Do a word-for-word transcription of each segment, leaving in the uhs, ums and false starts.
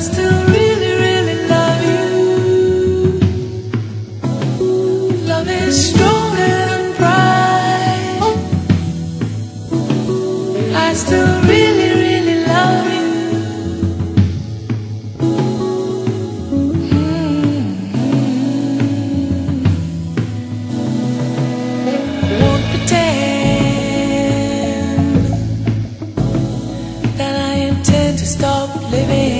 still really, really love you. Love is stronger than pride. I still really, really love you. Mm-hmm. Won't pretend that I intend to stop living.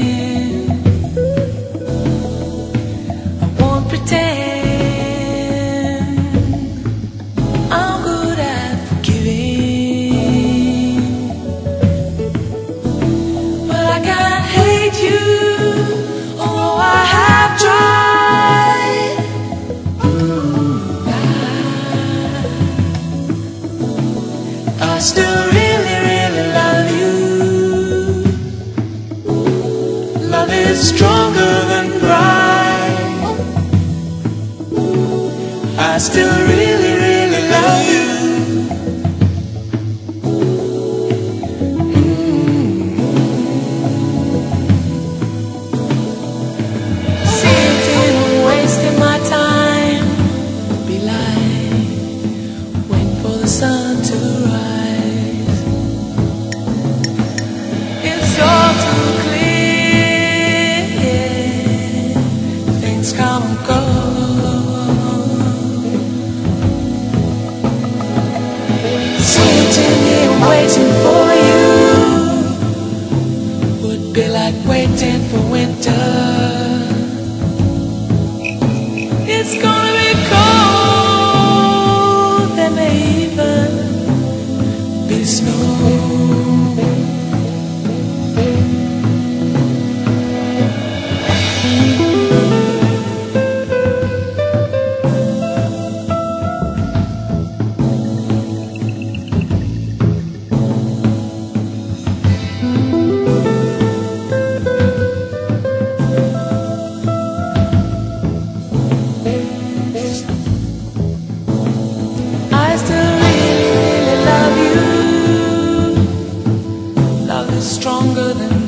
I still really, really love you. Love is stronger than pride. I still really, really love you. Sitting and wasting my time would be like waiting for the sun to rise. Come and go. Sitting here waiting for you would be like waiting for winter. It's gonna be cold, there may even be snow. Stronger than